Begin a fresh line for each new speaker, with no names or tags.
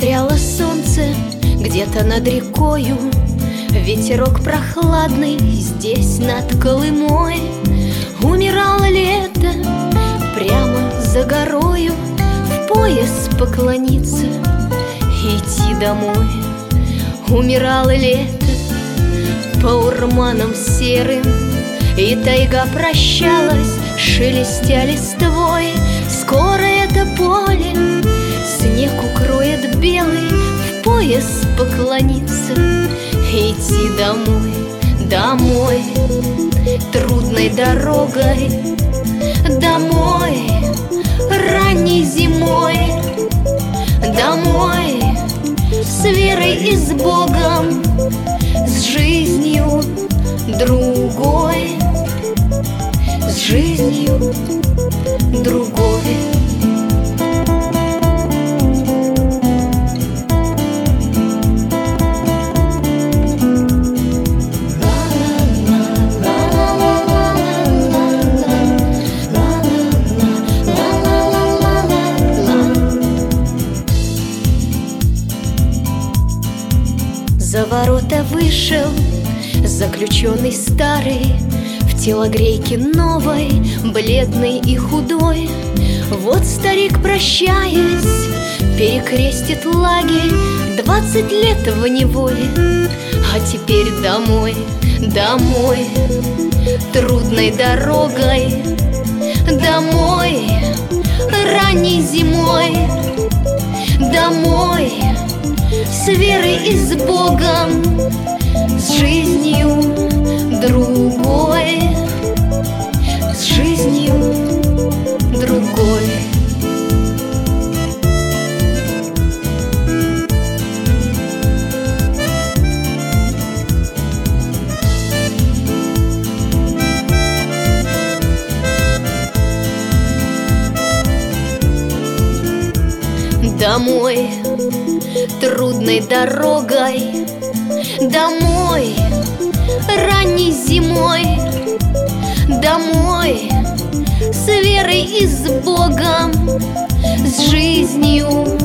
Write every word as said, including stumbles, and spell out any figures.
Застряло солнце где-то над рекою, ветерок прохладный здесь над Колымой. Умирало лето прямо за горою, в пояс поклониться и идти домой. Умирало лето по урманам серым, и тайга прощалась, шелестя листвой. Скоро это поле снег укроет белый, в пояс поклониться и идти домой, домой, трудной дорогой, домой, ранней зимой, домой, с верой и с Богом, с жизнью другой, с жизнью другой. За ворота вышел заключенный старый, в телогрейке новой, бледный и худой. Вот старик, прощаясь, перекрестит лагерь, двадцать лет в неволе, а теперь домой, домой, трудной дорогой, домой, ранней зимой, домой, с верой и с Богом, с жизнью другой, с жизнью другой. Домой, трудной дорогой, домой, ранней зимой, домой, с верой и с Богом, с жизнью